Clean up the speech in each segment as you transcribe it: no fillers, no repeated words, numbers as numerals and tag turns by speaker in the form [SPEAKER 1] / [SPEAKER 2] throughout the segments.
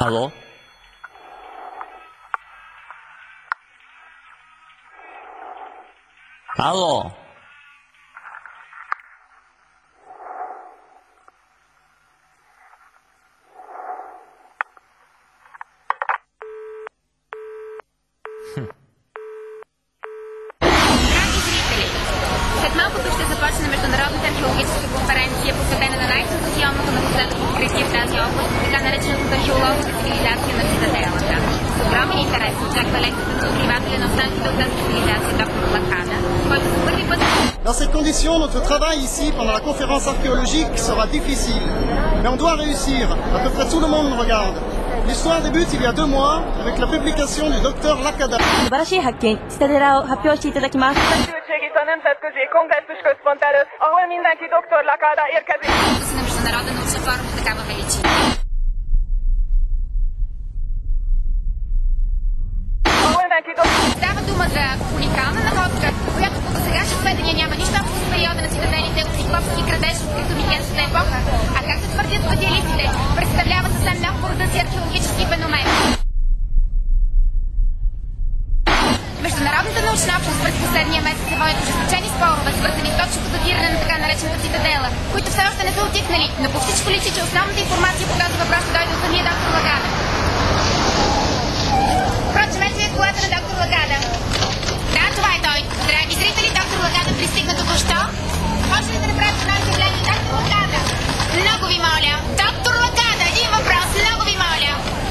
[SPEAKER 1] Ало? Ало?
[SPEAKER 2] След малкото ще започне Международната археологическа конференция, посветена на най-сензационното напоследък откритие в тази област, така наречената археологска цивилизация на цитаделата. С огромен интерес очаква лекцията на откривателя на останките от тази цивилизация, доктор Лакада, който за първи път...
[SPEAKER 3] Dans ces conditions, notre travail ici, pendant la conférence archéologique, sera difficile. Mais on doit réussir. À peu près tout le monde nous regarde. L'histoire débute il y a 2 mois avec la publication du docteur Lakada.
[SPEAKER 4] 素晴らしい発見、チタデラを発表していただきます。
[SPEAKER 5] A nemzetközi kongresszusközpont előtt, ahol mindenki dr. Lakada érkezik.
[SPEAKER 2] на Международен научен форум от такава величина. Става дума за уникална находка, която по досегашни сведения няма нищо общо с периода на цитаделите от Циклопски градеж от критомикенската епоха, а както твърдят специалистите, представлява съвсем нов по рода си археологически феномен. Международната научна общност през последния месец се водят ожесточени спорове, свързани с точното датиране на така наречената цитадела, които все още не са отихнали, но по всичко личи, че основната информация по този въпрос ще дойде от самия доктор Лагада. Впрочем, ето е колата на доктор Лагада. Да, това е той. Драги зрители, доктор Лагада пристигна току-що. Може ли да направите едно изявление, доктор Лагада? Много ви моля. Доктор Лагада, един въпрос, много ви моля.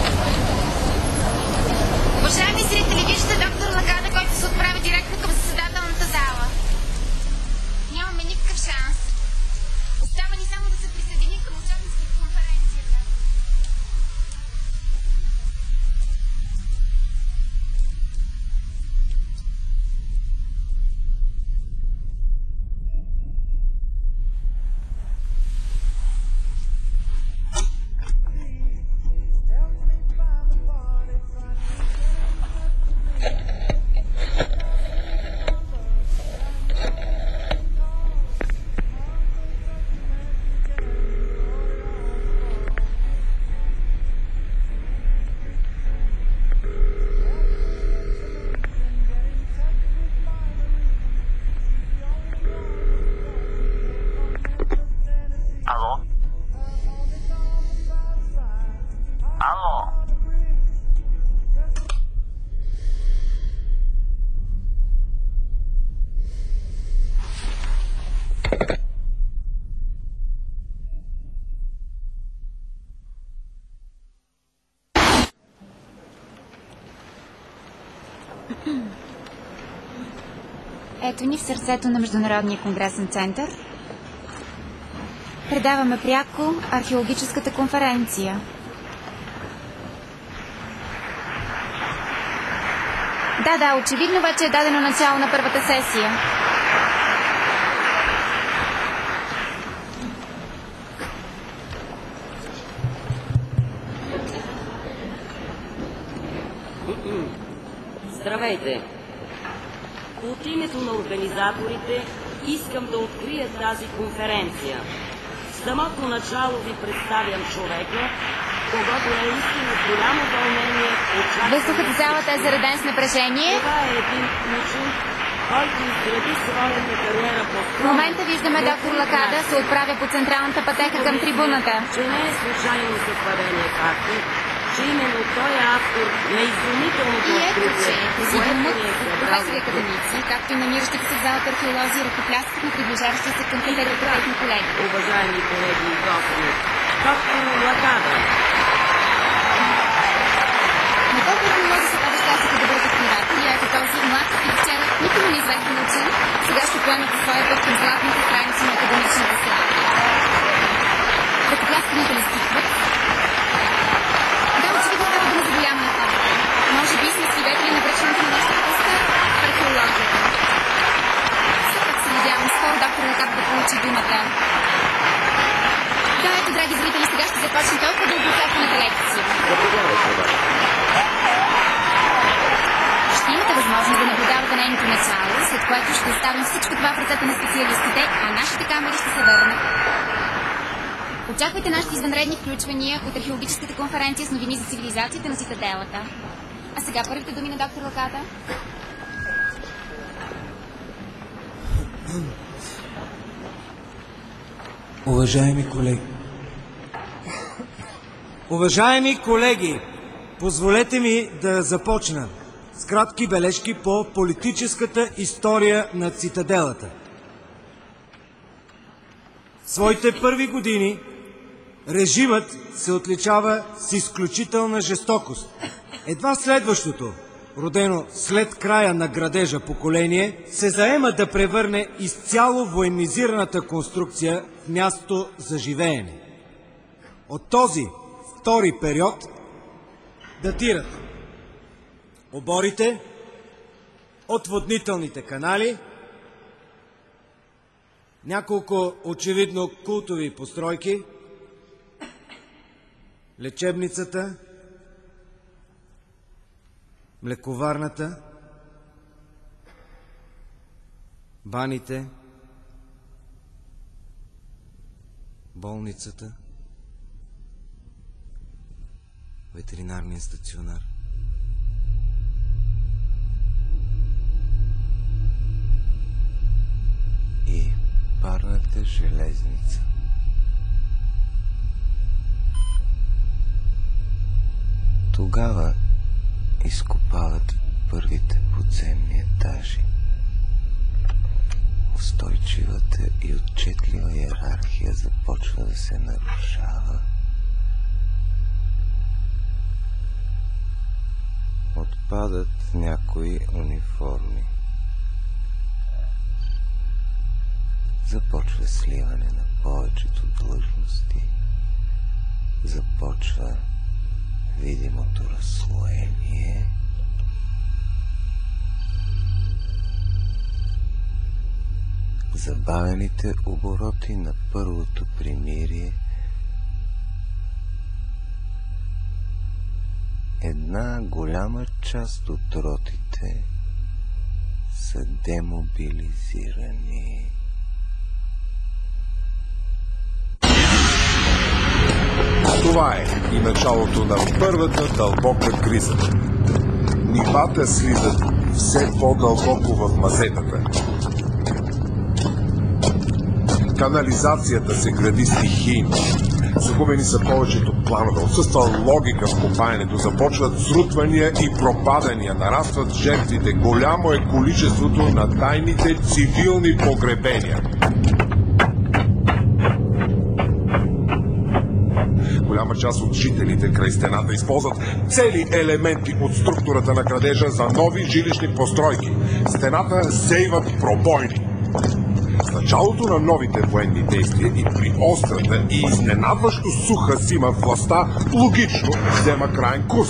[SPEAKER 2] Уважаеми зрители, виждате доктор Лагада, който се отправя директно към заседателната зала. Нямаме никакъв шанс. Остава ни само да се присъединим към участниците в конференцията.
[SPEAKER 1] Ало? Ало?
[SPEAKER 2] Ето ни в сърцето на Международния конгресен център. Предаваме пряко археологическата конференция. Да, очевидно вече е дадено начало на първата сесия.
[SPEAKER 6] Здравейте! От името на организаторите искам да открия тази конференция. В самото начало ви представям човека, когато наистина с голямо вълнение очаква...
[SPEAKER 2] Въздухът в залата е зареден с напрежение.
[SPEAKER 6] Това е един учен, който изгради своята кариера по...
[SPEAKER 2] В момента виждаме доктор Лакада се отправя по централната пътека към трибуната.
[SPEAKER 6] Че не е случайно съвпадение факта, че именно той е автор на изумителното откритие.
[SPEAKER 2] Президиумът, професори академици, както и намиращите се в залата археолози, ръкопляскат на приближаващия се към катедрата техни колеги.
[SPEAKER 6] Уважаеми колеги и гости, доктор Лакада.
[SPEAKER 2] На колко археолози се пада щастието да бъдат откриватели, ето този млад и вчера никому неизвестен учен, сега ще поемете своя път към златните страници на академичната слава. Ръкопляскането не стихват. Очевидно става дума за голяма находка. Може би сме свидетели на връчването на нашата пуска в археологията. Все пак се надявам скоро доктор Лакада да получи думата. Да, ето, драги зрители, сега ще започне толкова дългоочакваната лекция. Ще имате възможност да наблюдавате нейното начало, след което ще оставим всичко това в ръцете на специалистите, а нашите камери ще се върнат. Очаквайте нашите извънредни включвания от археологическата конференция с новини за цивилизацията на цитаделата. А сега първите думи на доктор Лаката.
[SPEAKER 7] Уважаеми колеги, позволете ми да започна с кратки бележки по политическата история на цитаделата. В своите първи години режимът се отличава с изключителна жестокост. Едва следващото, родено след края на градежа поколение, се заема да превърне изцяло военизираната конструкция в място за живеене. От този втори период датират оборите, отводнителните канали, няколко очевидно култови постройки, лечебницата, млековарната, баните, болницата, ветеринарния стационар.
[SPEAKER 8] И парната железница. Тогава изкопават първите подземни етажи. Устойчивата и отчетлива иерархия започва да се нарушава. Отпадат някои униформи. Започва сливане на повечето длъжности. Започва видимото разслоение. Забавените обороти на първото примирие. Една голяма част от ротите са демобилизирани.
[SPEAKER 9] Това е и началото на първата дълбока криза. Нивата слизат все по-дълбоко в мазетата. Канализацията се гради стихийно. Загубени са повечето планове, отсъства логика в копаенето, започват срутвания и пропадания, нарастват жертвите, голямо е количеството на тайните цивилни погребения. Голяма част от жителите край стената използват цели елементи от структурата на градежа за нови жилищни постройки. Стената сейват пробойни. С началото на новите военни действия и при острата и изненадващо суха зима властта логично взема краен курс.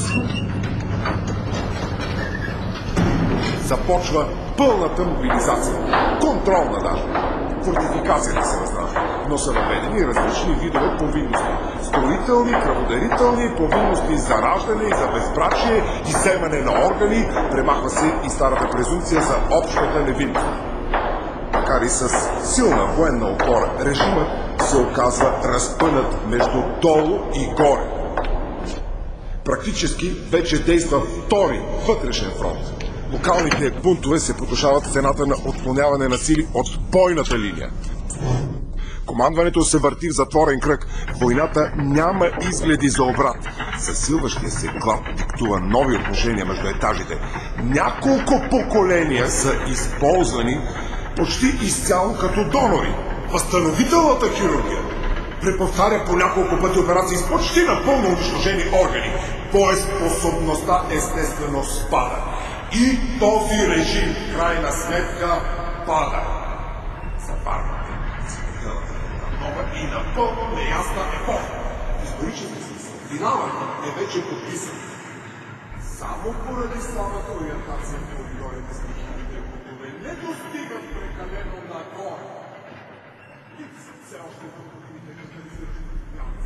[SPEAKER 9] Започва пълната мобилизация. Контролна даже. Фортификацията се разражда, но са наведени различни видове повинности. Строителни, кръводарителни, повинности за раждане и за безбрачие, изземане на органи, премахва се и старата презумпция за общата невинност. Макар и с силна военна опора, режимът се оказва разпънат между долу и горе. Практически вече действа втори вътрешен фронт. Локалните бунтове се потушават в цената на отклоняване на сили от бойната линия. Командването се върти в затворен кръг. Войната няма изгледи за обрат. Засилващия се глад диктува нови отношения между етажите. Няколко поколения са използвани почти изцяло като донори. Възстановителната хирургия преповтаря по няколко пъти операции с почти напълно унищожени органи. Боеспособността естествено спада. И този режим, в крайна сметка, пада. Заварвате цитаделата на нова и напълно неясна епоха. Исторически смисъл. Финалът е вече подписан. Само поради слабата ориентация в коридорите стихийните бунтове не достигат прекалено нагоре. Липсват все още необходимите катализиращи място.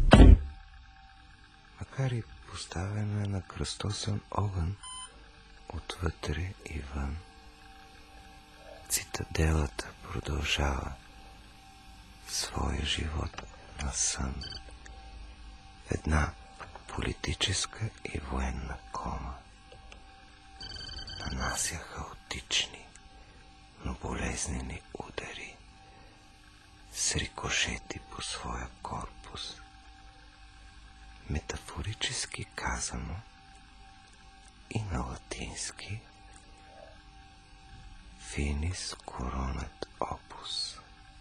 [SPEAKER 8] Макар и поставяне на кръстосен огън, отвътре и вън. Цитаделата продължава своя живот на сън. Една политическа и военна кома. Нанася хаотични, но болезнени удари с рикошети по своя корпус. Метафорически казано и на латински Finis coronat opus.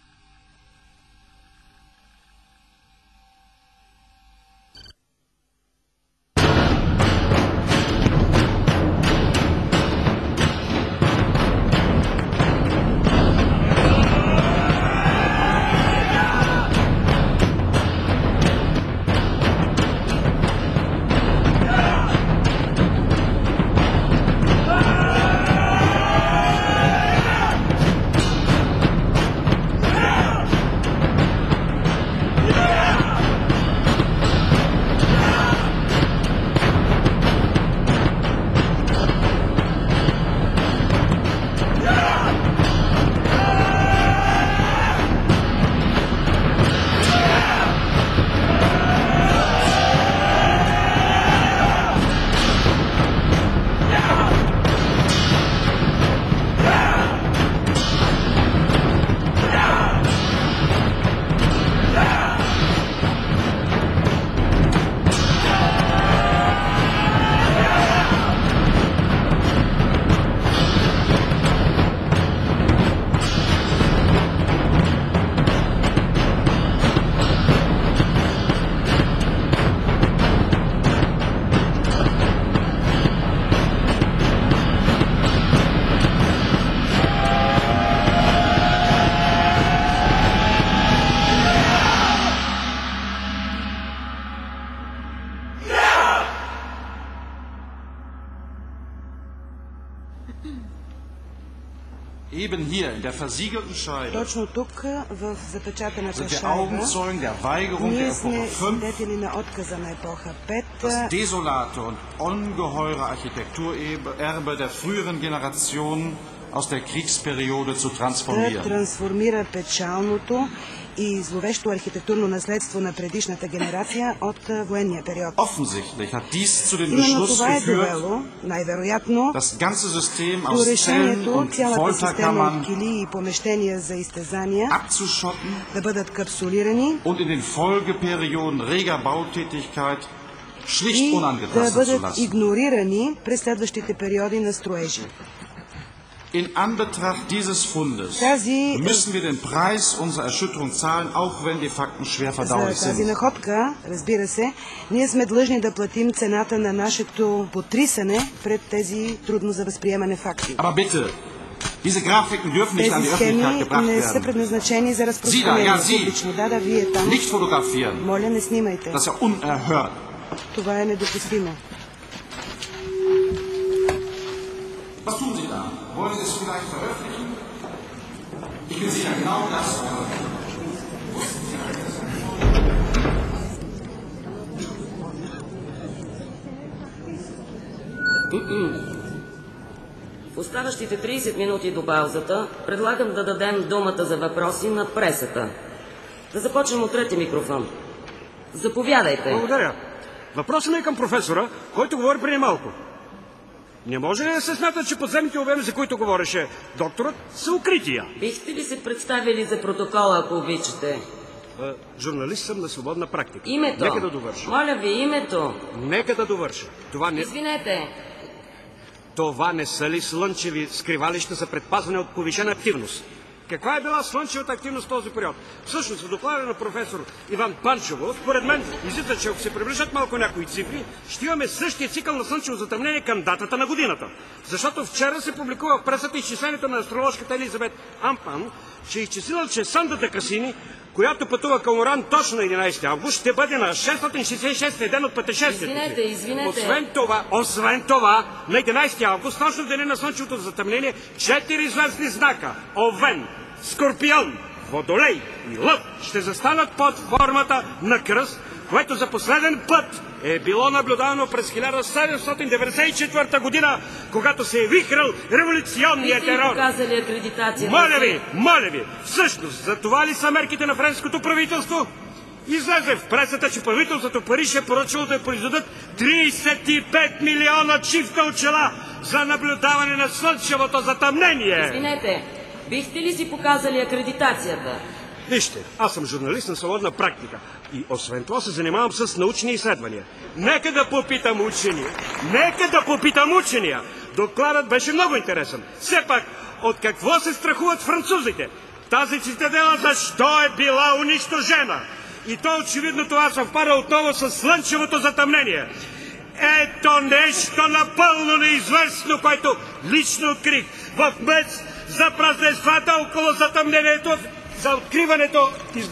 [SPEAKER 10] Eben hier in der versiegelten Scheibe
[SPEAKER 11] Точно тук, в запечатаната
[SPEAKER 10] sind wir
[SPEAKER 11] шайба,
[SPEAKER 10] Augenzeugen der Weigerung der
[SPEAKER 11] ние
[SPEAKER 10] Epoche
[SPEAKER 11] сме
[SPEAKER 10] 5,
[SPEAKER 11] свидетели на отказа на епоха 5,
[SPEAKER 10] das desolate und ungeheure Architekturerbe der früheren Generationen aus der Kriegsperiode zu
[SPEAKER 11] да
[SPEAKER 10] transformieren.
[SPEAKER 11] трансформира печалното и зловещо архитектурно наследство на предишната генерация от военния период.
[SPEAKER 10] Offensichtlich hat dies zu dem
[SPEAKER 11] Именно
[SPEAKER 10] Beschluss
[SPEAKER 11] това е
[SPEAKER 10] geführt,
[SPEAKER 11] довело, най-вероятно,
[SPEAKER 10] das ganze System
[SPEAKER 11] до
[SPEAKER 10] aus Zellen
[SPEAKER 11] решението
[SPEAKER 10] und
[SPEAKER 11] цялата система от
[SPEAKER 10] Folterkammern
[SPEAKER 11] килии и помещения за изтезания
[SPEAKER 10] abzuschotten
[SPEAKER 11] да бъдат капсулирани
[SPEAKER 10] und in den Folgeperioden reger Bautätigkeit schlicht
[SPEAKER 11] и да
[SPEAKER 10] unangetastet zu
[SPEAKER 11] бъдат
[SPEAKER 10] lassen.
[SPEAKER 11] игнорирани през следващите периоди на строежи.
[SPEAKER 10] In Anbetracht dieses Fundes müssen wir den Preis unserer Erschütterung zahlen, auch wenn die Fakten schwer verdaulich
[SPEAKER 11] За тази
[SPEAKER 10] sind.
[SPEAKER 11] находка, разбира се, ние сме длъжни да платим цената на нашето потрисане пред тези трудно за възприемане факти.
[SPEAKER 10] Aber bitte, diese Grafiken dürfen nicht an
[SPEAKER 11] Тези
[SPEAKER 10] die
[SPEAKER 11] схеми
[SPEAKER 10] Öffentlichkeit gebracht
[SPEAKER 11] не са
[SPEAKER 10] werden.
[SPEAKER 11] предназначени за разпространение публично. Да, вие там.
[SPEAKER 10] Nicht fotografieren.
[SPEAKER 11] Моля, не снимайте.
[SPEAKER 10] Das ist ja unerhört.
[SPEAKER 11] Това е недопустимо.
[SPEAKER 10] Was tun Sie da? Wollen Sie es vielleicht veröffentlichen? Ich bin sicher, genau das.
[SPEAKER 6] В оставащите 30 минути до паузата предлагам да дадем думата за въпроси на пресата. Да започнем от трети микрофон. Заповядайте.
[SPEAKER 12] Благодаря. Въпросът ми е към професора, който говори преди малко. Не може ли да се смята, че подземните обеми, за които говореше докторът, са укрития?
[SPEAKER 6] Бихте ли се представили за протокола, ако обичате?
[SPEAKER 12] Журналист съм на свободна практика.
[SPEAKER 6] Името?
[SPEAKER 12] Нека да довърша.
[SPEAKER 6] Моля ви, името.
[SPEAKER 12] Нека да довърша.
[SPEAKER 6] Извинете.
[SPEAKER 12] Това не са ли слънчеви скривалища за предпазване от повишена активност? Каква е била слънчевата активност в този период? Всъщност, в доклада на професор Иван Панчево, според мен, излиза, че ако се приближат малко някои цифри, ще имаме същия цикъл на слънчево затъмнение към датата на годината. Защото вчера се публикува в пресата изчислението на астрологската Елизабет Ампан, че е изчислила, че Сандата Касини, която пътува към Оран точно на 11 август, ще бъде на 666 ден от пътешествието.
[SPEAKER 6] Извинете.
[SPEAKER 12] Освен това, на 11 август, точно в деня на слънчевото затъмнение, 4 звездни знака – Овен, Скорпион, Водолей и Лъв ще застанат под формата на кръст, което за последен път е било наблюдавано през 1794 година, когато се е вихрал революционният терор.
[SPEAKER 6] Показали акредитация.
[SPEAKER 12] Моля ви, всъщност за това ли са мерките на френското правителство? Излезе в пресата, че правителството Париж е поръчало да произведат 35 милиона чифта очила за наблюдаване на слънчевото затъмнение.
[SPEAKER 6] Извинете, бихте ли си показали акредитацията?
[SPEAKER 12] Вижте, аз съм журналист на свободна практика и освен това се занимавам с научни изследвания. Нека да попитам учения. Докладът беше много интересен. Все пак, от какво се страхуват французите? Тази цитадела защо е била унищожена? И то очевидно това съвпада отново с слънчевото затъмнение. Ето нещо напълно неизвестно, което лично открих в мец за празненствата около затъмнението, за откриването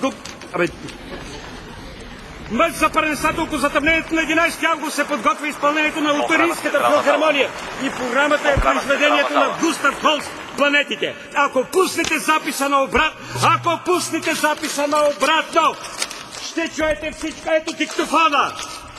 [SPEAKER 12] мъж за празненствата около затъмнението на 11 август се подготвя изпълнението на Лотарийската филхармония и програмата е произведението на Густав Холст «Планетите». Ако пуснете записа на обратно, ще чуете всичко. Ето диктофона.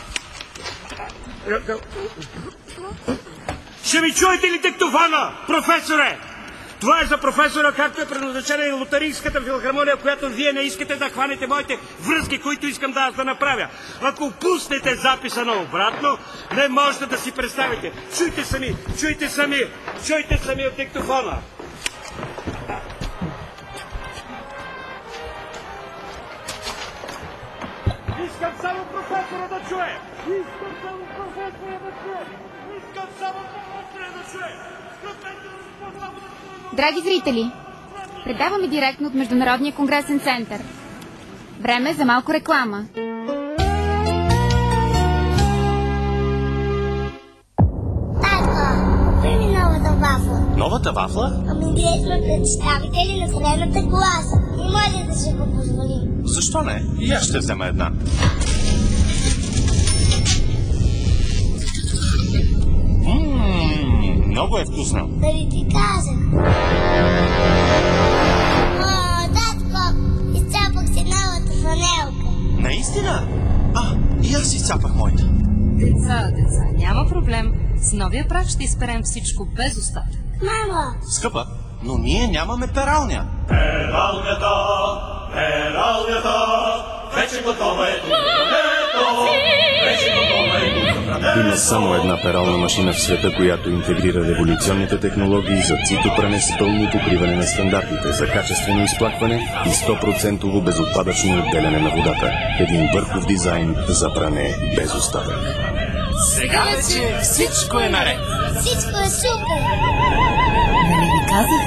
[SPEAKER 12] Ще ми чуете ли диктофона, професоре? Това е за професора, както е предназначена и Лотарийската филхармония, в която вие не искате да хванете моите връзки, които искам да направя. Ако пуснете записа на обратно, не можете да си представите. Чуйте сами от диктофона. Искам само професора да чуе!
[SPEAKER 2] Драги зрители, предаваме директно от Международния конгресен център. Време за малко реклама.
[SPEAKER 13] Татко, купи ми новата вафла.
[SPEAKER 1] Новата вафла?
[SPEAKER 13] Ами вие сме представители на средната класа. Не може да се го позволи.
[SPEAKER 1] Защо не? И аз ще взема една. Много е вкусна.
[SPEAKER 13] Дали ти казах? О, татко, изцапах си новата фанелка.
[SPEAKER 1] Наистина? И аз изцапах моята.
[SPEAKER 14] Деца, няма проблем. С новия прах ще изперем всичко без остатък.
[SPEAKER 13] Мамо!
[SPEAKER 1] Скъпа, но ние нямаме пералня. Пералнята, вече готова е.
[SPEAKER 15] Има само една перална машина в света, която интегрира революционните технологии за цитопране с пълно покриване на стандартите за качествено изплакване и 100% безотпадъчно отделяне на водата. Един върхов дизайн за пране без остатък.
[SPEAKER 1] Сега вече всичко е наред.
[SPEAKER 13] Всичко е супер.
[SPEAKER 14] Нали ви казах?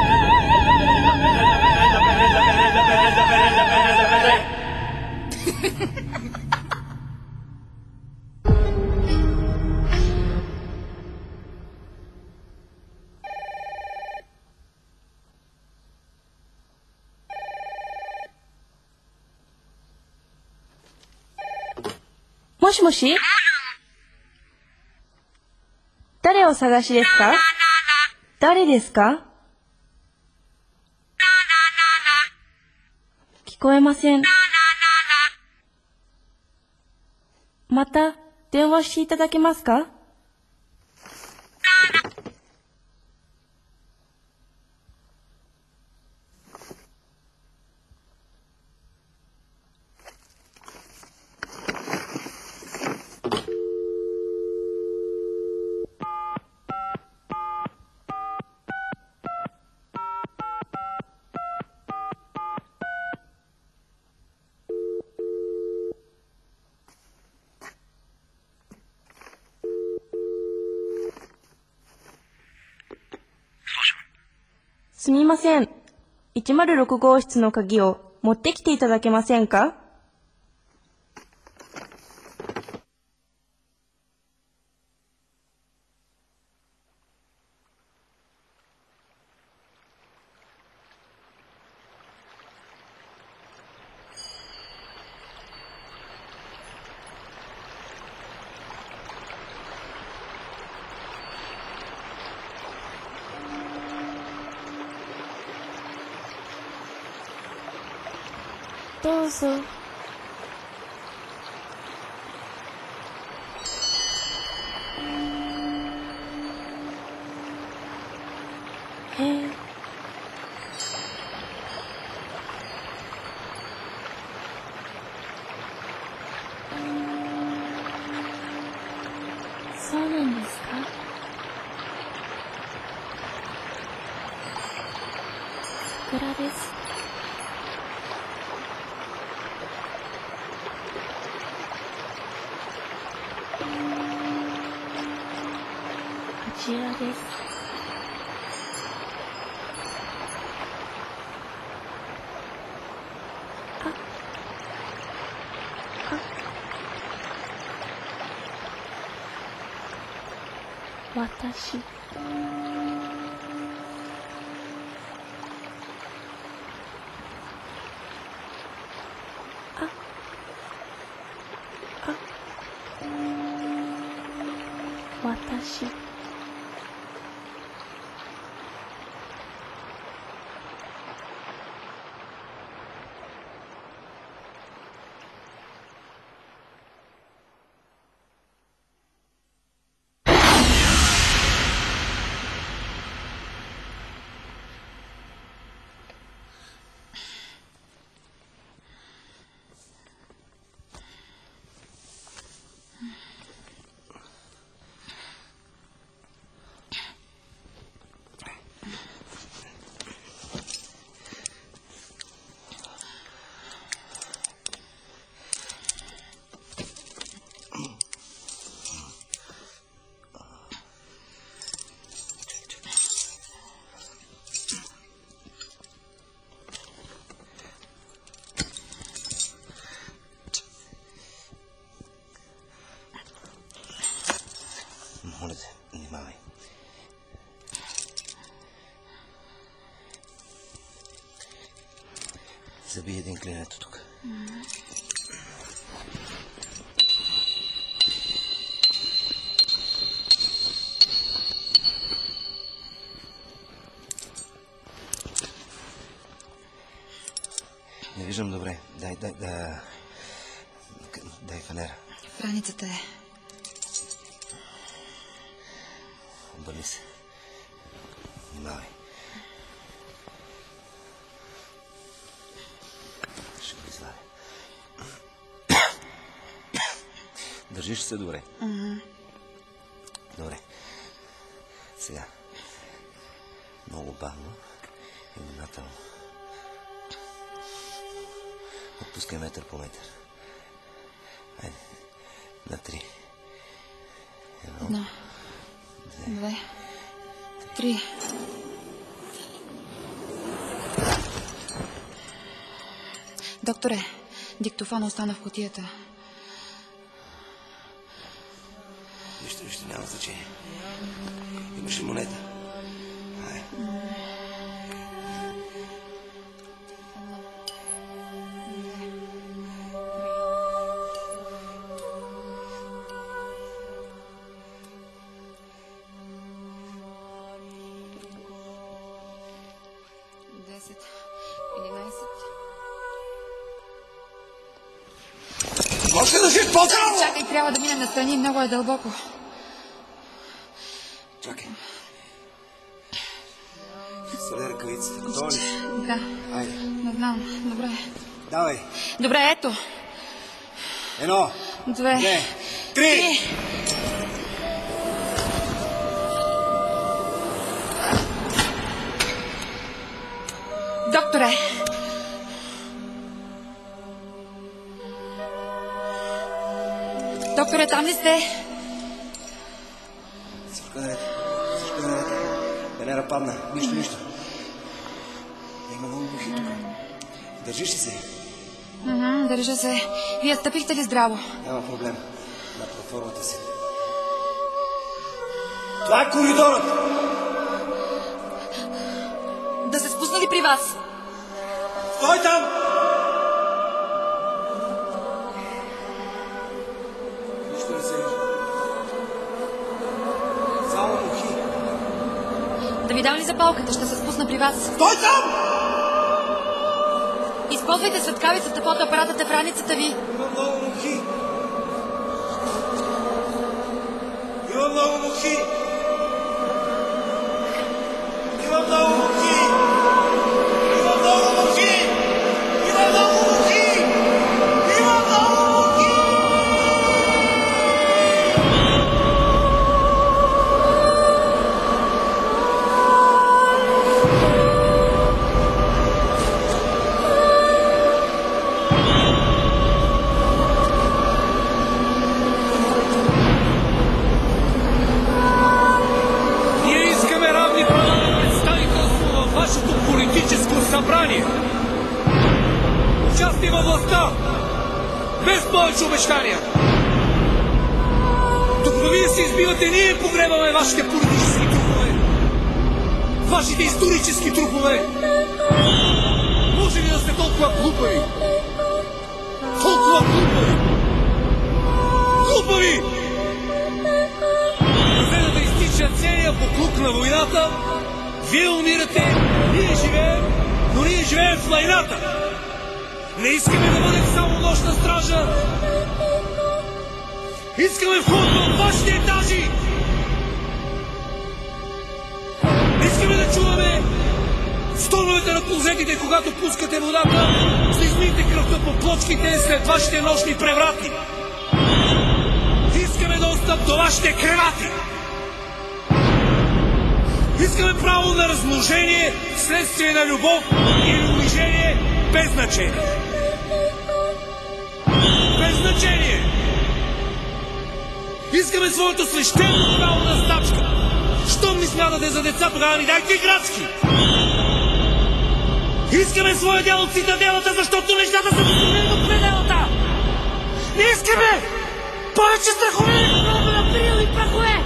[SPEAKER 4] もしもし？誰をお探しですか？誰ですか？聞こえません。また電話していただけますか？すみません。106号室の鍵を持ってきていただけませんか？どうぞ。 え。そうなんですか？桜です。こちらです。私。私。
[SPEAKER 8] Моля те, внимавай. Забий един клинето тук. Не виждам добре. Дай фанера.
[SPEAKER 16] В раницата е.
[SPEAKER 8] Обърни се. Внимавай. Ще го извадя. Държиш се добре? Добре. Сега. Много бавно и внимателно. Отпускай метър по метър. Айде. На 3.
[SPEAKER 16] 1, 2, 3. Докторе, диктофона остана в кутията.
[SPEAKER 8] Нищо няма значение. Имаш ли монета? Ай.
[SPEAKER 16] Може ли да си по-цяло? Чакай, трябва да минем настрани, много е дълбоко.
[SPEAKER 8] Чакай. Сваля ръкавицата. Готова ли?
[SPEAKER 16] Да.
[SPEAKER 8] Айде.
[SPEAKER 16] Не знам. Добре.
[SPEAKER 8] Давай.
[SPEAKER 16] Добре, ето.
[SPEAKER 8] 1,
[SPEAKER 16] 2,
[SPEAKER 8] 3.
[SPEAKER 16] Докторе! Докторе, там ли сте?
[SPEAKER 8] Всичко е наред. Всичко е наред. Венера падна. Нищо. Има много мухи тук. Държиш ли се?
[SPEAKER 16] Държа се. Вие стъпихте ли здраво?
[SPEAKER 8] Няма проблем. На платформата си. Това е коридорът!
[SPEAKER 16] Да се спусна ли при вас?
[SPEAKER 8] Стой там! Нищо не се вижда. Само мухи.
[SPEAKER 16] Да ви дам ли запалката? Ще се спусна при вас.
[SPEAKER 8] Стой там!
[SPEAKER 16] Използвайте светкавицата, фотоапаратът е в раницата ви.
[SPEAKER 8] Има много мухи. Има много мухи. Има
[SPEAKER 1] Има много мухи! Има много мухи! Има много мухи! Има много мухи!
[SPEAKER 17] Политическо събрание. Участие във властта. Без повече обещания. Докато вие се избивате, ние погребаме вашите политически трупове. Вашите исторически трупове. Може ли да сте толкова глупави? Толкова глупави! Глупави! За да изтича целият буклук на войната, вие умирате, ние живеем, но ние живеем в войната. Не искаме да бъдем само нощна стража. Искаме входа от вашите етажи. Не искаме да чуваме стоновете на клозетите, когато пускате водата, за измиете кръвта по плочките след вашите нощни преврати. Искаме достъп до вашите кревати. Искаме право на размножение вследствие на любов или унижение без значение. Без значение! Искаме своето свещено право на стачка. Щом ни смятате за деца, тогава ни дайте играчки. Искаме своя дял от цитаделата, защото нещата са достигнали до пределата. Не искаме повече страхове, много на прил и прахове.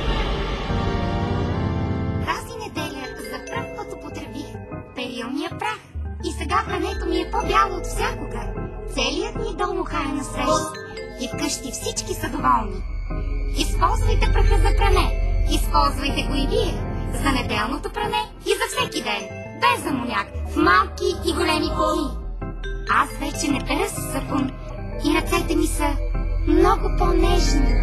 [SPEAKER 18] Перилния прах. И сега прането ми е по-бяло от всякога. Целият ми дом ухае на свеж. И вкъщи всички са доволни. Използвайте праха за пране. Използвайте го и вие. За неделното пране и за всеки ден. Без амоняк, в малки и големи коли. Аз вече не перя с сапун. И ръцете ми са много по-нежни.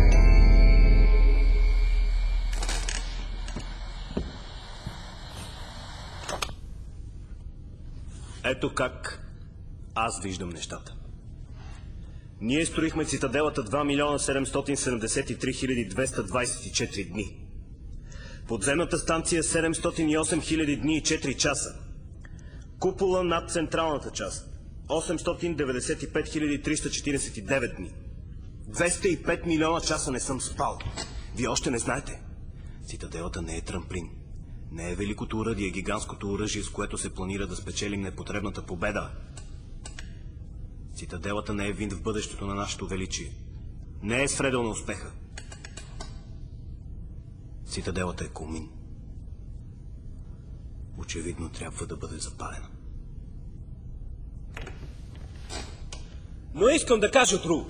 [SPEAKER 15] Ето как аз виждам нещата. Ние строихме цитаделата 2 773 224 дни. Подземната станция 708 000 дни и 4 часа. Купола над централната част 895 349 дни. 205 милиона часа не съм спал. Вие още не знаете. Цитаделата не е трамплин. Не е великото оръдие, гигантското оръжие, с което се планира да спечелим непотребната победа. Цитаделата не е винт в бъдещето на нашето величие. Не е средел на успеха. Цитаделата е кулмин. Очевидно трябва да бъде запалена. Но искам да кажа друго.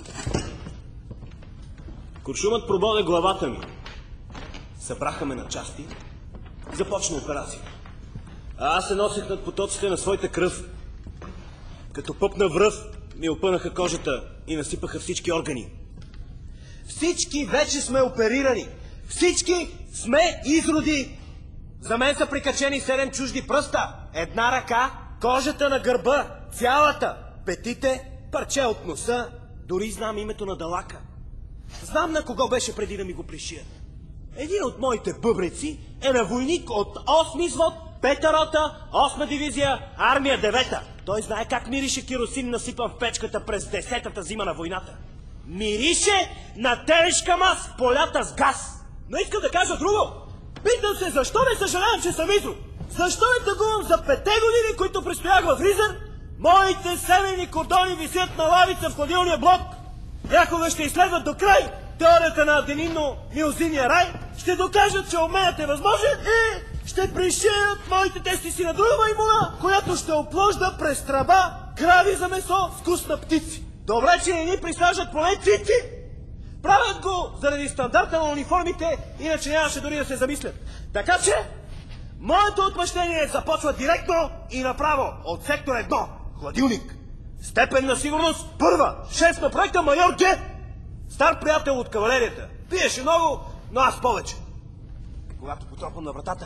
[SPEAKER 15] Куршумът прободе главата ми. Събраха ме на части. Започна операция. А аз се носех над потоците на своята кръв. Като пъпна връв ми опънаха кожата и насипаха всички органи. Всички вече сме оперирани. Всички сме изроди. За мен са прикачени 7 чужди пръста. Една ръка, кожата на гърба, цялата, петите, парче от носа. Дори знам името на Далака. Знам на кого беше преди да ми го пришият. Един от моите бъбреци е на войник от 8-ми звод, 5-та рота, 8-ма дивизия, армия 9-та. Той знае как мирише керосин насипан в печката през 10-та зима на войната. Мирише на телешка мас в полята с газ. Но искам да кажа друго. Питам се, защо не съжалявам, че съм изрод? Защо не тъгувам за 5-те години, които престоях в Ризър? Моите семейни кордони висят на лавица в хладилния блок. Някога ще изследват до край теорията на аденинно-миозиния рай, ще докажат, че обменът е възможен и ще пришият моите тести си на друга маймуна, която ще опложда през тръба крави за месо с вкус на птици. Добре, че не ни присаждат поне цици. Правят го заради стандарта на униформите, иначе нямаше дори да се замислят. Така че, моето отмъщение започва директно и направо от сектор 1. Хладилник. Степен на сигурност първа. 6 на проекта майор Г. Стар приятел от кавалерията. Пиеше много, но аз повече. Когато потропам на вратата,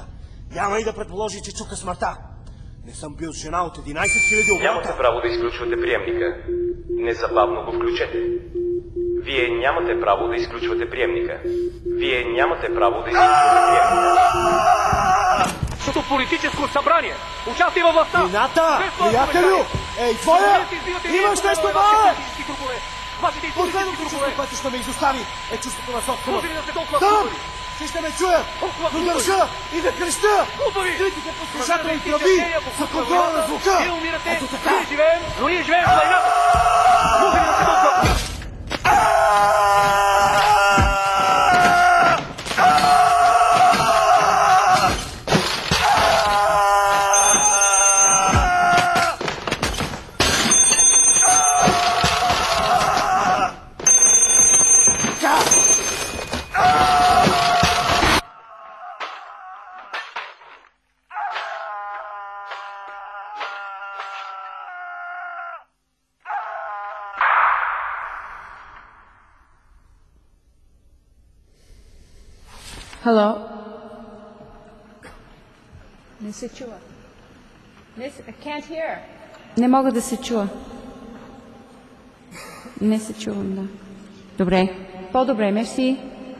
[SPEAKER 8] Няма и да предположи, че чука смъртта. Не съм бил жена от 11 000 оборота.
[SPEAKER 15] Нямате право да изключвате приемника. Незабавно го включете. Вие нямате право да изключвате приемника. Вие нямате право да изключвате приемника.
[SPEAKER 17] Защото политическо събрание участие във властта.
[SPEAKER 8] Вината! Приятелю! Ей, твоя! Имаш нещо, бе! Последното чувство, което ще ме изостави, е чувството на собственост. Там! Ще ще ме чуят, но държа и да креща! Скритите послушателни тръби за контрола на звука! Ето така!
[SPEAKER 17] Но ние живеем в войната! Може ли да се толкова?
[SPEAKER 19] Hello? Не се чува. I can't hear. Не мога да се чува. Не се чувам, да. Добре. По-добре, мерси.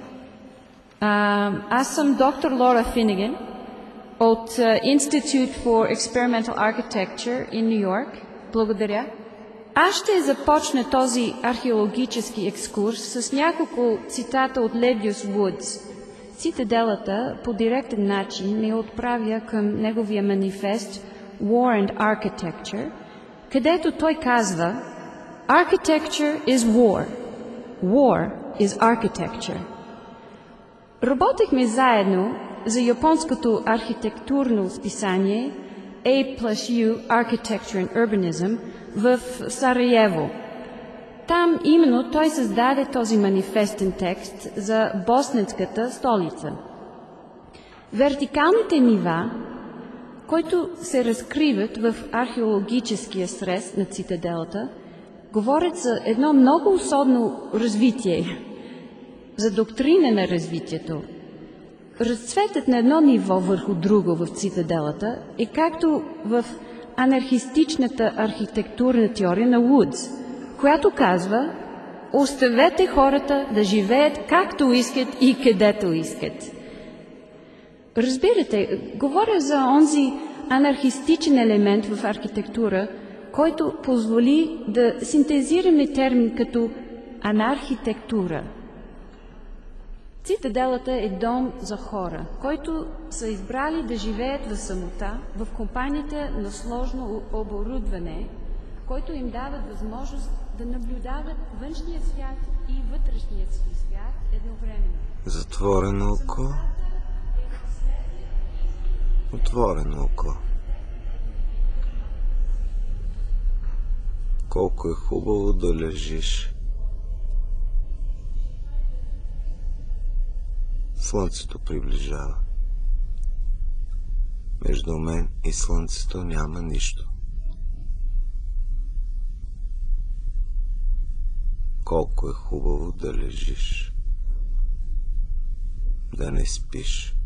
[SPEAKER 19] Аз съм доктор Лора Финиган от Institute for Experimental Architecture in New York. Благодаря. Аз ще започна този археологически екскурс с няколко цитата от Левиус Вудс. Цитаделата по директен начин ме отправя към неговия манифест War and Architecture, където той казва Architecture is war. War is architecture. Работехме заедно за японското архитектурно списание A+U Architecture and Urbanism в Сараево. Там именно той създаде този манифестен текст за босненската столица. Вертикалните нива, които се разкриват в археологическия срез на цитаделата, говорят за едно много особено развитие, за доктрина на развитието. Разцветът на едно ниво върху друго в цитаделата е както в анархистичната архитектурна теория на Вудс, която казва, оставете хората да живеят както искат и където искат. Разбирате, говоря за онзи анархистичен елемент в архитектура, който позволи да синтезираме термин като анархитектура. Цитаделата е дом за хора, които са избрали да живеят в самота, в компанията на сложно оборудване, който им дава възможност да наблюдават външния свят и вътрешния си свят едновременно.
[SPEAKER 20] Затворено око, отворено око. Колко е хубаво да лежиш. Слънцето приближава. Между мен и слънцето няма нищо. Колко е хубаво да лежиш, да не спиш,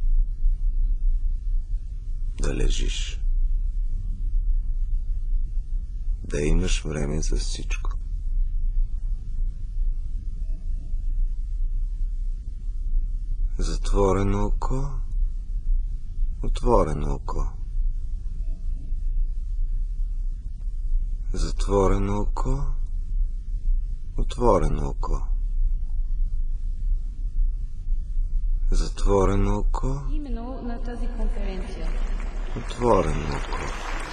[SPEAKER 20] да лежиш, да имаш време за всичко. Затворено око, отворено око. Затворено око, отворено око. Затворено око.
[SPEAKER 19] Именно на тази конференция.
[SPEAKER 20] Отворено око.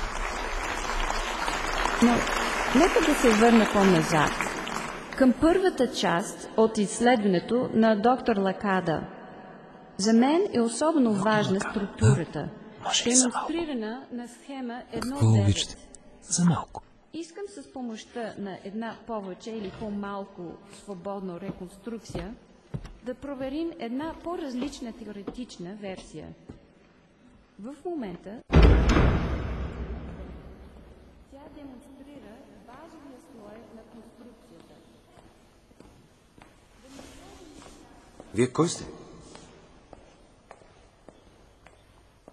[SPEAKER 19] Но нека да се върна по-назад. Към първата част от изследването на доктор Лакада. За мен е особено важна структурата, демонстрирана на схема 1.9.
[SPEAKER 20] За малко.
[SPEAKER 19] Искам с помощта на една повече или по-малко свободна реконструкция да проверим една по-различна теоретична версия. В момента тя демонстрира базовия слой на конструкцията.
[SPEAKER 20] Вие кой сте?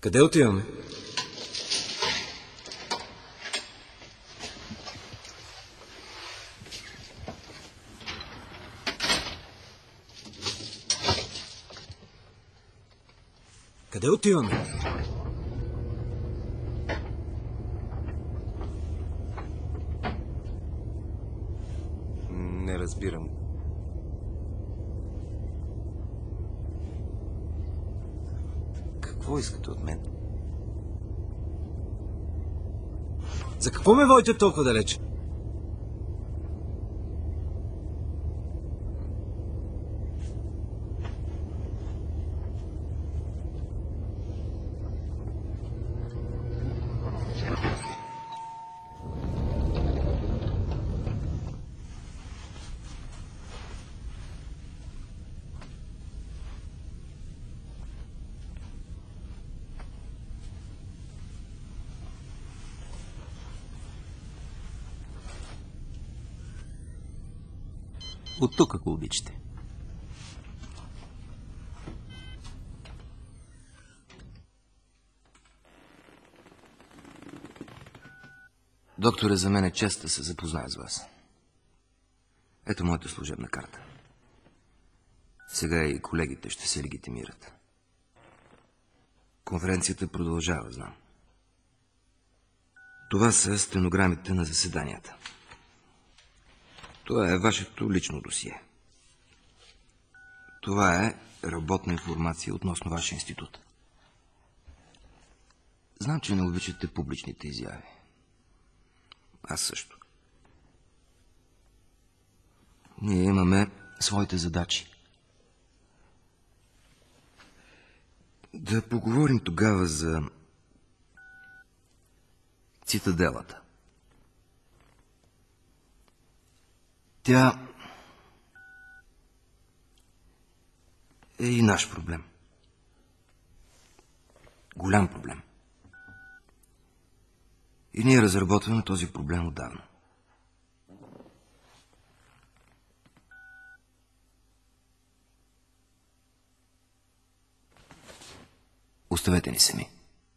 [SPEAKER 7] Къде отиваме? Къде отиваме?
[SPEAKER 20] Не разбирам. Какво искате от мен?
[SPEAKER 7] За какво ме водите толкова далече?
[SPEAKER 20] От тук, ако обичате. Докторе, за мен е чест да се запозная с вас. Ето моята служебна карта. Сега и колегите ще се легитимират. Конференцията продължава, знам. Това са стенограмите на заседанията. Това е вашето лично досие. Това е работна информация относно вашия институт. Знам, че не обичате публичните изяви. Аз също. Ние имаме своите задачи. Да поговорим тогава за цитаделата. Тя е и наш проблем. Голям проблем. И ние разработваме този проблем отдавна. Оставете ни сами.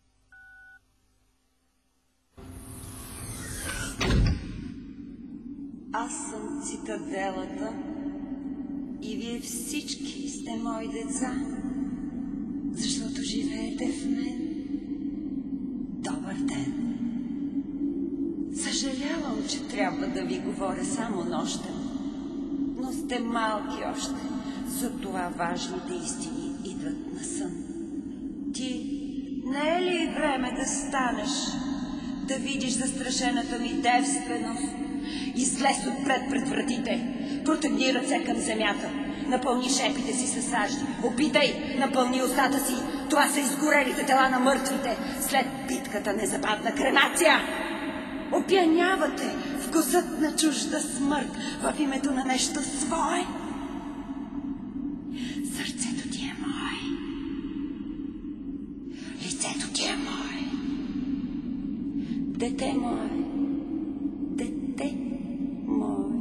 [SPEAKER 6] Аз съм цитаделата и вие всички сте мои деца, защото живеете в мен. Добър ден. Съжалявам, че трябва да ви говоря само нощем, но сте малки още, затова важните истини идват на сън. Ти не е ли време да станеш, да видиш застрашената ми девственост? Излез отпред пред вратите, протегни ръце към земята, напълни шепите си със сажди, опитай, напълни устата си, това са изгорелите тела на мъртвите, след битката незабавна кремация. Опиянявате вкусът на чужда смърт в името на нещо свое. Сърцето ти е мое, лицето ти е мое, дете мое, дете мое.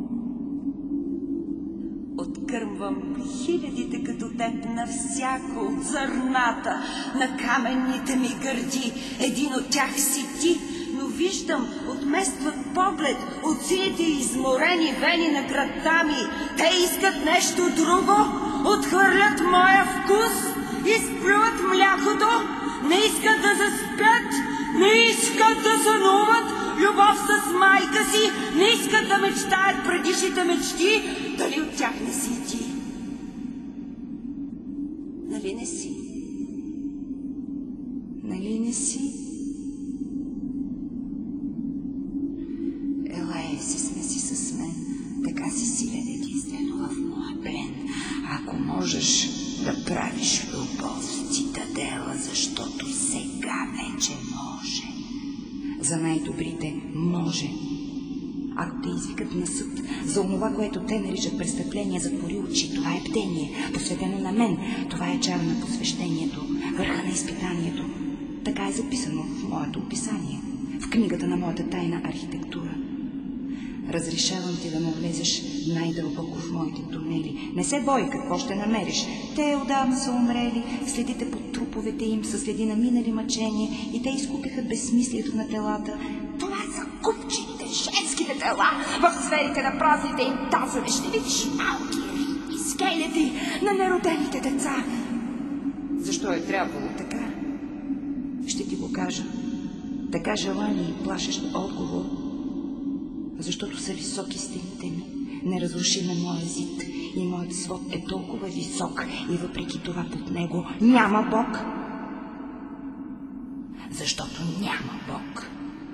[SPEAKER 6] Откърмвам хилядите като теб на всяко от зърната на каменните ми гърди. Един от тях си ти, но виждам, отместват поглед от сините изморени вени на града ми. Те искат нещо друго, отхвърлят моя вкус, изплюват млякото, не искат да заспят, не искат да сънуват любов с майка си, не искат да мечтаят предишните мечти. Дали от тях не си ти? Нали не си? Нали не си? Елай си смеси с мен, така си силен единствено в моя плен. Ако можеш да правиш любов с цитадела, защото сега вече може. За най-добрите може. Ако те извикат на съд за онова, което те наричат престъпление, затвори очи. Това е бдение, посветено на мен. Това е чар на посвещението, върха на изпитанието. Така е записано в моето описание, в книгата на моята тайна архитектура. Разрешавам ти да навлезеш най-дълбоко в моите тунели. Не се бой какво ще намериш. Те отдавна са умрели, следите под труповете
[SPEAKER 21] труповете им със следи на минали мъчения и те изкупиха безсмислието на телата.
[SPEAKER 18] Това са купчите, женските тела в сферите на празните им тазове. Ще видиш малки риби, скелети на неродените деца.
[SPEAKER 21] Защо е трябвало така? Ще ти го кажа. Така желание и плашещ отговор. Защото са високи стените ми. Неразрушим е моя зид и моят свод е толкова висок и въпреки това под него няма Бог. Защото няма Бог.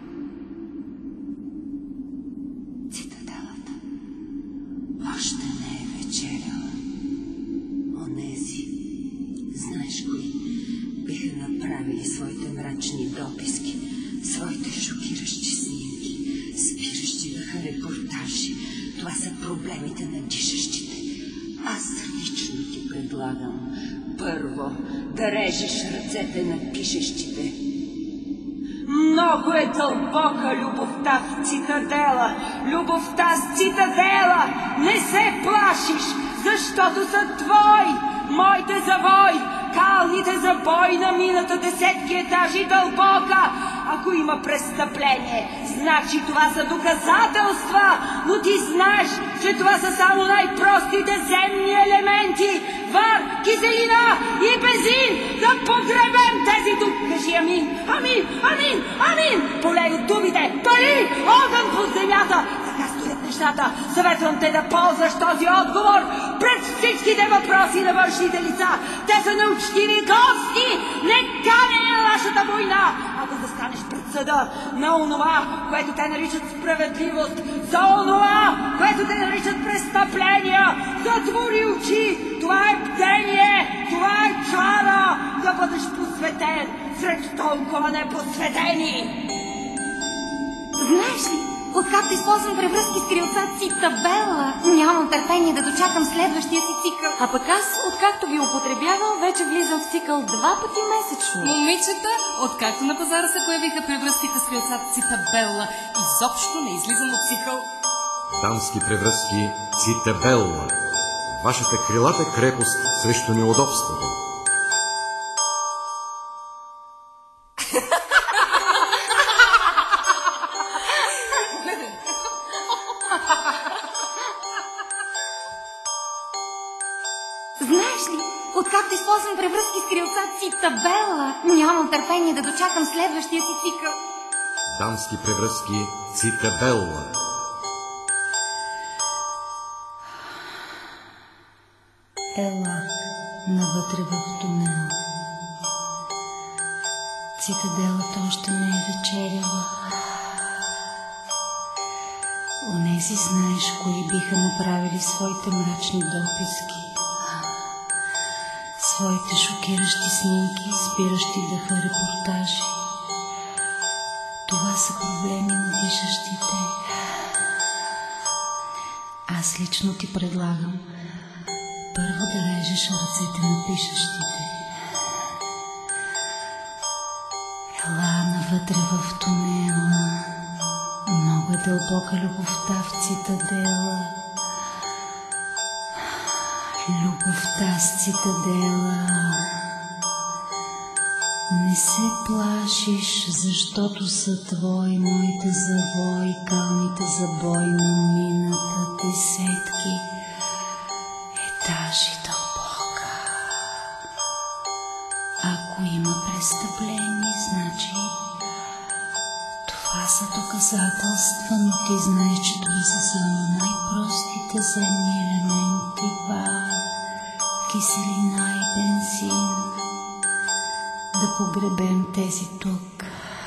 [SPEAKER 21] Цитаделата още не е вечеряла. Онези, знаеш кои, биха направили своите мрачни дописки, своите шокиращи снимки, спиращи върха репортажи. Това са проблемите на дишащите. Аз лично ти предлагам първо да режеш ръцете на пишещите. Много е дълбока любовта в цитадела. Любовта с цитадела. Не се плашиш, защото са твои. Моите завой, калните забой на мината десетки етажи дълбока. Ако има престъпление, значи това са доказателства, но ти знаеш, че това са само най-простите земни елементи. Вар, киселина и бензин, да погребем тези тук. Кажи амин, амин, амин, амин. Полей от дубите, дали огън под земята. Така стоят нещата. Съветвам те да ползваш този отговор пред всичките въпроси на външните лица. Те са неучтиви гости, не канени на нашата война, а да застанеш пред съда на онова, което те наричат справедливост, за онова, което те наричат престъпления. Затвори очи, това е бдение, това е чара, да бъдеш посветен сред толкова непосветени.
[SPEAKER 18] Знаеш ли, откакто използвам превръзки с крилца Цитабела, нямам търпение да дочакам следващия си цикъл.
[SPEAKER 14] А пък аз, откакто ги употребявам, вече влизам в цикъл 2 пъти месечно.
[SPEAKER 16] Момичета, откакто на пазара се появиха превръзките с крилца Цитабела, изобщо не излизам от цикъл.
[SPEAKER 12] Дамски превръзки Цитабела. Вашата крилата крепост срещу неудобството.
[SPEAKER 18] Знаеш ли, откакто използвам превръзки с крилца Цитабела, нямам търпение да дочакам следващия си цикъл.
[SPEAKER 12] Дамски превръзки Цитабела.
[SPEAKER 21] Ела навътре в тунела. Цитаделата още не е вечеряла. Онези знаеш, кои биха направили своите мрачни дописки, своите шокиращи снимки, спиращи дъха репортажи. Това са проблеми на дишащите. Аз лично ти предлагам първо да режеш ръцете на пишещите. Ела навътре в тунела. Много е дълбока любовта в цитадела. Любовта с цитадела. Не се плашиш, защото са твои моите завои, калните забой на мината десетки етажи дълбока. Ако има престъпление, значи това са доказателства, но ти знаеш, че това са само най-простите земни елементи, вар, киселина и бензин. Да погребем тези тук.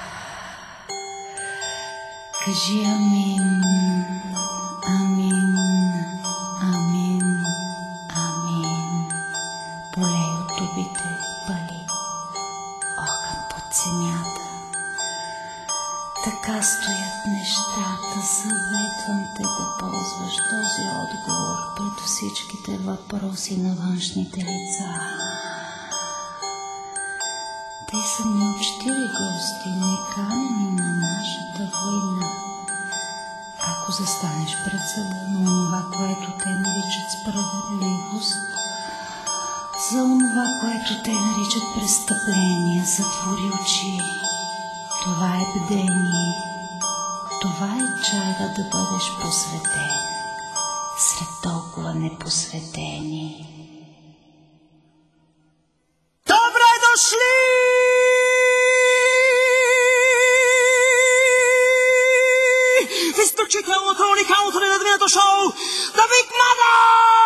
[SPEAKER 21] Кажи амин, амин, амин, амин. Полей от дубите, пали огън под земята. Така стоят нещата. Съветвам те да ползваш този отговор пред всичките въпроси на външните лица. Те са неучтиви гости, неканени на нашата война. Ако застанеш пред съда на това, което те наричат справедливост, За онова, което те наричат престъпление, затвори очи. Това е бдение. Това е чара да бъдеш посветен сред толкова непосветени.
[SPEAKER 17] Добре дошли! В изключителното, уникалното, недадвинато шоу The Big Mother!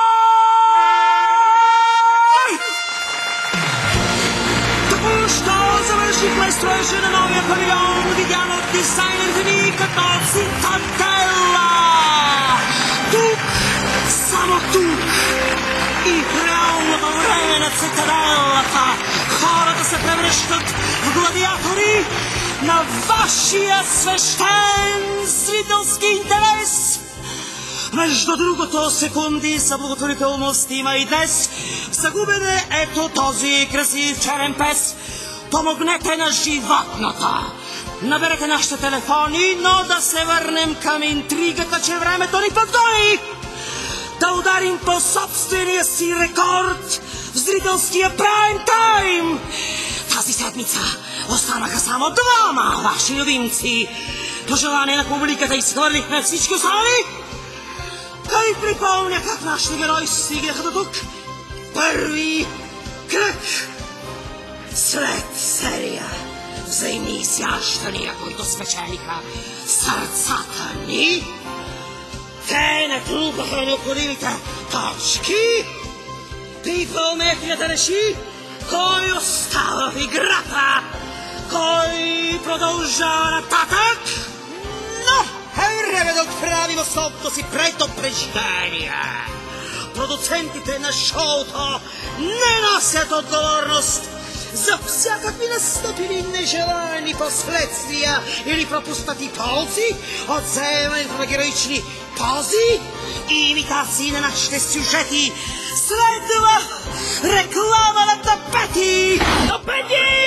[SPEAKER 17] Току-що завършихме строежа на новия павилион, видян от дизайнерите ни като цитадела. Тук, само тук и в реалното време на цитаделата хората се превръщат в гладиатори на вашия свещен зрителски интерес. Между другото, секунди за благотворителност има и днес. Загубен е ето този красив черен пес. Помогнете на животната. Наберете нашите телефони, но да се върнем към интригата, че времето ни подгони. Да ударим по собствения си рекорд в зрителския прайм тайм. Тази седмица останаха само двама ваши любимци. По желание на публиката изхвърлихме всички останали. Да ви припомня как нашите герои стигнаха до тук. Първи кръг. След серия взаимни изяждания, които спечелиха сърцата ни, те натрупаха необходимите точки. Пипълметрията реши кой остава в играта, кой продължава нататък. Но е време да отправим особото си предупреждение. Продуцентите на шоуто не носят отговорност за всякакви настъпили нежелани последствия или пропуснати ползи от заемането на героични пози и имитации на нашите сюжети. Следва реклама на тапети! Тапети!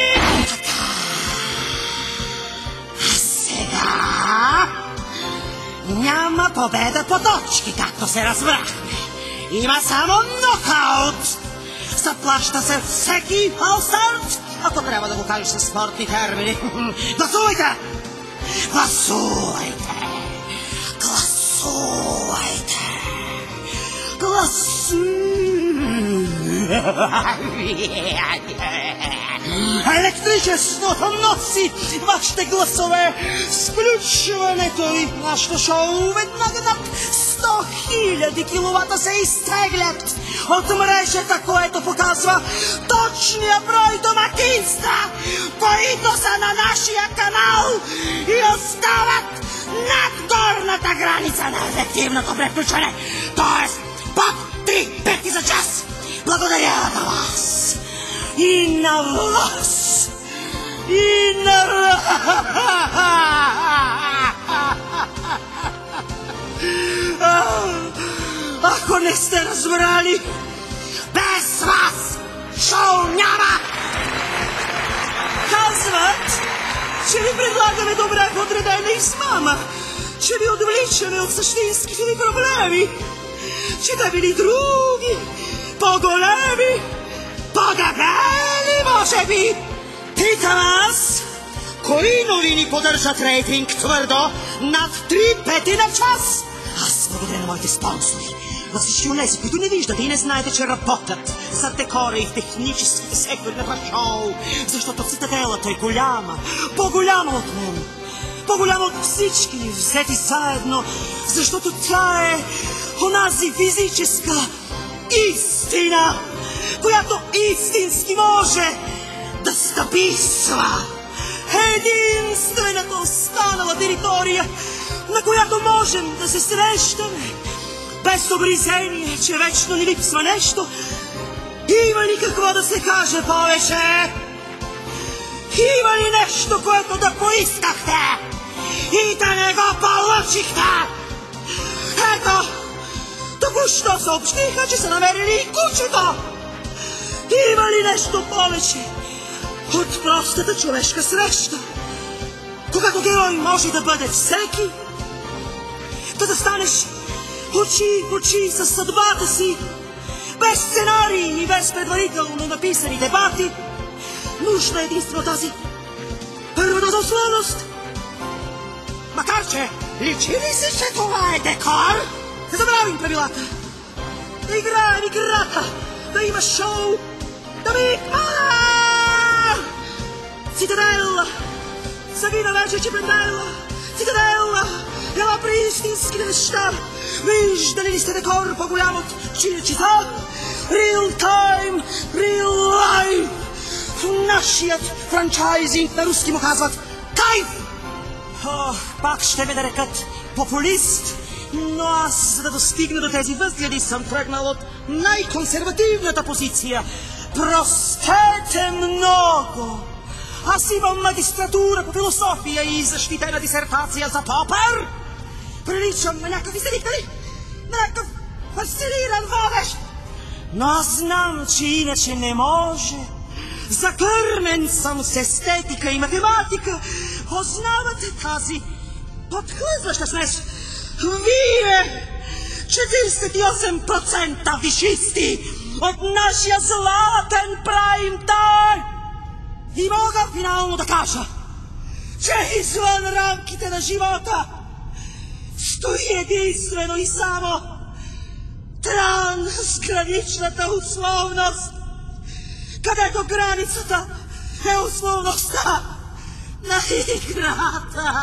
[SPEAKER 17] А сега няма победа по точки, както се разбрахме. Има само нокаут. Заплаща се всеки фалстарт, ако трябва да го кажеш със спортни термини. Гласувайте! Гласувайте! Гласувайте! Електричеството носи вашите гласове с включването ви в нашото шоу. Веднага над 100 000 киловата се изтеглят от мрежата, което показва точния брой домакинства, които са на нашия канал и остават над горната граница на ефективното преключване, т.е. под 3 пети за час. Благодаря на вас и на вас и на... Ако не сте разбрали, без вас шоу няма! Казват, че ви предлагаме добре подредена измама, че ви отвличаме от същинските ви проблеми, че те били други, по-големи, по-дебели, може би. Питам аз, кои новини поддържат рейтинг твърдо над 3 пети на час? Аз благодаря на моите спонсори, на всички онези, които не виждате и не знаете, че работят за декора и в техническите сектори на това шоу, защото цитаделата е голяма, по-голяма от мен, по-голяма от всички ни взети заедно, защото тя е онази физическа истина, която истински може да стъписва. Единствената останала територия, на която можем да се срещаме без обризение, че вечно ни липсва нещо. Има ли какво да се каже повече? Има ли нещо, което да поискахте и да не го получихте? Ето, току-що съобщиха, че са намерили и кучето. Има ли нещо повече от простата човешка среща, когато герой може да бъде всеки, да застанеш очи в очи със съдбата си,
[SPEAKER 3] без сценарии и без предварително написани дебати. Нужна единствено тази първата условност. Макар че личи ли се, че това е декор? Да забравим правилата. Да играем играта. Да има шоу. Да викма! Цитаделла! Савина вече Чипенделла! Цитаделла! Ела при истинските неща! Виждали ли сте декор по-голям от Чинечица? Real time, real life! В нашият франчайзинг на руски му казват кайф! Пак ще ме нарекат популист, но аз, за да достигна до тези възгледи, съм тръгнал от най-консервативната позиция. Простете много! Аз имам магистратура по философия и защитена дисертация за Попър. Приличам на някакъв изследител, на някакъв фасциниран водещ. Но знам, че иначе не може. Закърмен съм с естетика и математика. Познавате тази подхлъзваща смес. Вие, 48% вишисти от нашия златен прайм тайм. И мога финално да кажа, че извън рамките на живота стои единствено и само трансграничната условност, където границата е условността на играта.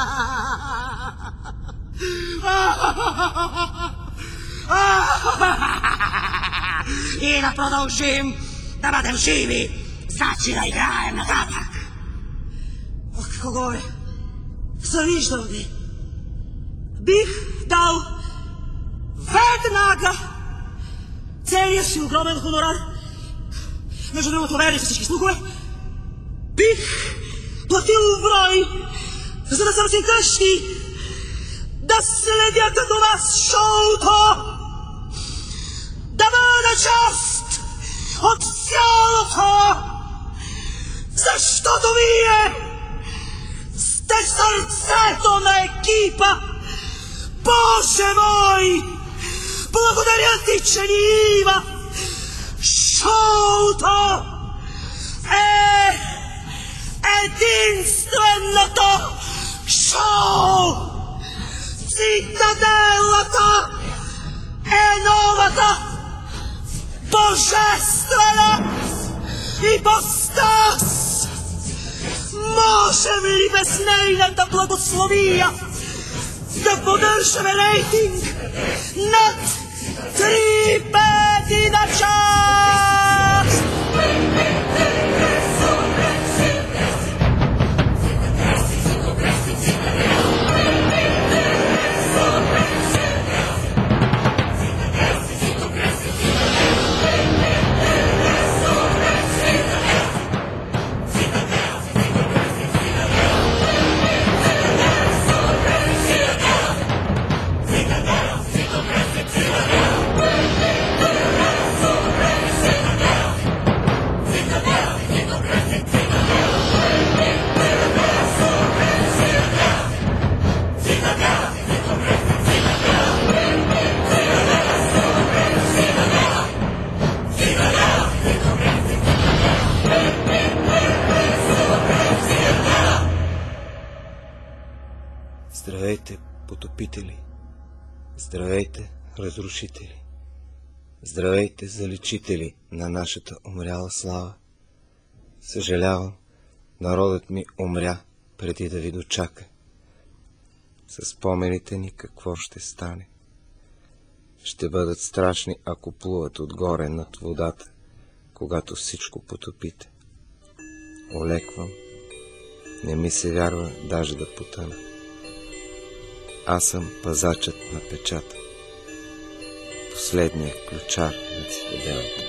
[SPEAKER 3] И да продължим да бъдем живи, значи да играем нататък. Кого е? Завиждал ви. Бих дал веднага целият си огромен хонорар. Между другото, верни са всички слухове. Бих платил в брой, за да съм си къщи, да следя като вас шоуто, да бъда част от цялото, защото вие сте сърцето на екипа. Боже мой, благодаря ти, че ни има. Шоуто е единственото шоу. Цитаделата е новата божествена ипостас. Можем ли без нейната благословия да поддържаме рейтинг над 3 пети на час?
[SPEAKER 7] Здравейте, потопители! Здравейте, разрушители! Здравейте, заличители на нашата умряла слава! Съжалявам, народът ми умря преди да ви дочака. Със спомените ни какво ще стане? Ще бъдат страшни, ако плуват отгоре над водата, когато всичко потопите. Олеквам, не ми се вярва даже да потъна. Аз съм пазачът на печата, последният ключар на цитаделата.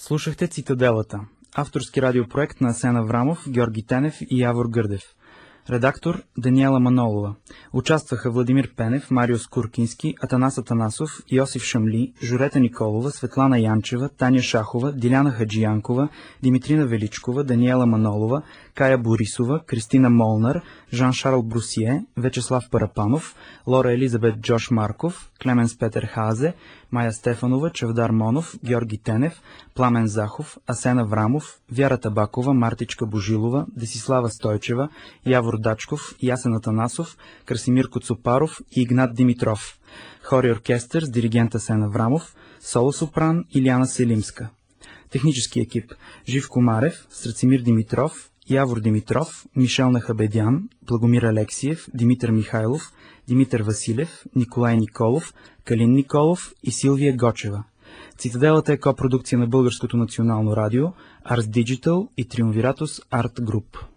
[SPEAKER 5] Слушахте Цитаделата, авторски радиопроект на Асен Аврамов, Георги Тенев и Явор Гърдев. Редактор Даниела Манолова. Участваха Владимир Пенев, Марио Скуркински, Атанас Атанасов, Йосиф Шамли, Жорета Николова, Светлана Янчева, Таня Шахова, Диляна Хаджиянкова, Димитрина Величкова, Даниела Манолова, Кая Борисова, Кристина Молнар, Жан-Шарл Брусие, Вячеслав Парапанов, Лора Елизабет Джош Марков, Клеменс Петър Хазе, Майя Стефанова, Чавдар Монов, Георги Тенев, Пламен Захов, Асен Аврамов, Вяра Табакова, Мартичка Божилова, Десислава Стойчева, Явор Дачков, Ясен Атанасов, Красимир Коцопаров и Игнат Димитров. Хор и оркестър с диригент Асен Аврамов, соло-сопран Илияна Селимска. Технически екип: Живко Марев, Страцимир Димитров, Явор Димитров, Мишел Нахабедян, Благомир Алексиев, Димитър Михайлов, Димитър Василев, Николай Николов, Калин Николов и Силвия Гочева. Цитаделата е копродукция на Българското национално радио, Ars Digital и Triumviratus Art Group.